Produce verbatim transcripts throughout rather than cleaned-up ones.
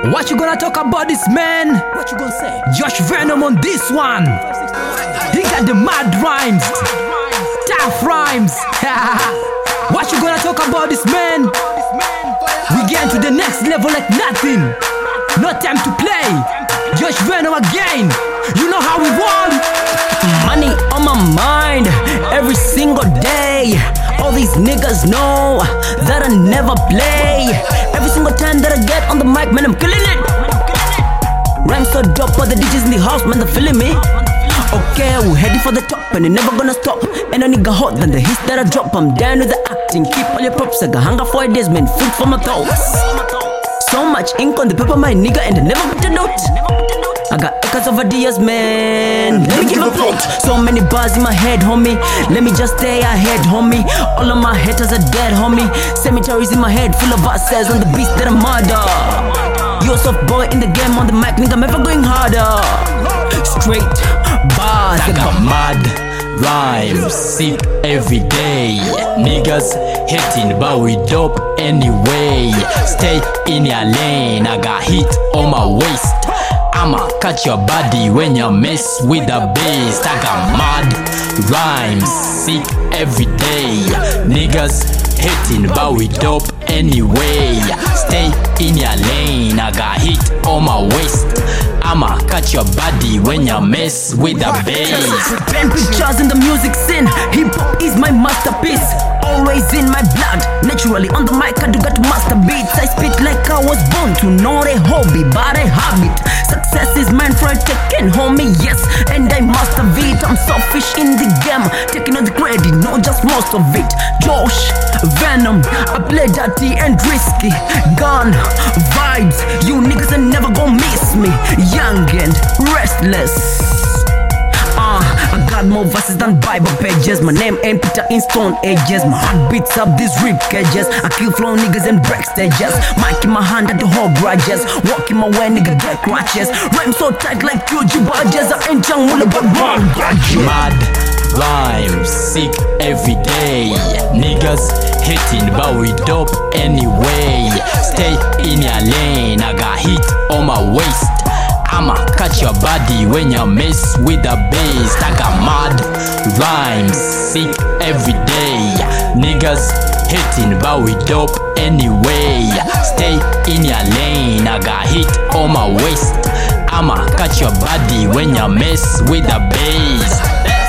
What you gonna talk about this, man? What you gonna say? Josh Venom on this one. He got the mad rhymes, tough rhymes. What you gonna talk about this, man? We get to the next level like nothing. No time to play. Josh Venom again. You know how we want. Money on my mind every single day. All these niggas know that I never play. Every single time that I get on the mic, man, I'm killing it. Rhyme so dope, all the D Js in the house, man, they're feeling me. Okay, we're heading for the top and it's never gonna stop. And a nigga hot than the hits that I drop. I'm down with the acting, keep all your props. I got hunger for days, man, food for my thoughts. So much ink on the paper, my nigga, and I never put a note. I got acres of ideas, man. Let me give a plot. So many bars in my head, homie. Let me just stay ahead, homie. All of my haters are dead, homie. Cemeteries in my head, full of verses on the beats that I murder. You a soft boy in the game, on the mic, nigga, I'm ever going harder. Straight bars, I got mad rhymes, sick every day. Niggas hating, but we dope anyway. Stay in your lane, I got heat on my waist. I'ma catch your body when you mess with the bass. I got mad rhymes, sick every day. Niggas hating, but we dope anyway. Stay in your lane, I got heat on my waist. I'ma catch your body when you mess with the bass. Paint pictures in the music scene. Hip hop is my masterpiece. Always in my blood, naturally on the mic I do got to master beats. I spit like I was born to not a hobby but a habit. Success is mine for a taking, homie, yes, and I master it. I'm selfish in the game, taking all the credit, not just most of it. Josh Venom, I play dirty and risky. Gun vibes, you niggas ain't never gonna miss me. Young and restless. Uh, I got more verses than Bible pages. My name ain't Peter in stone ages. My heart beats up these rib cages. I kill flow niggas and break stages. Mic in my hand at the whole grudges. Walking my way, nigga, get crutches. Rhyme so tight like Q G badges. I ain't young, will but one grudges. Mad rhymes, sick every day. Niggas hating, but we dope anyway. Stay in your lane, I got heat on my waist. I'ma catch your body when you mess with the bass. I got mad rhymes, sick every day. Niggas hating, but we dope anyway. Stay in your lane, I got heat on my waist. I'ma catch your body when you mess with the bass.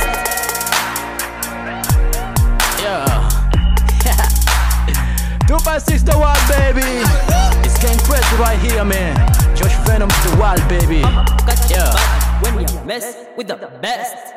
Yeah. two five six the wild, baby. It's getting crazy right here, man. Josh Venom to the wild, baby. I'ma catch Yeah. your body when you mess with the best.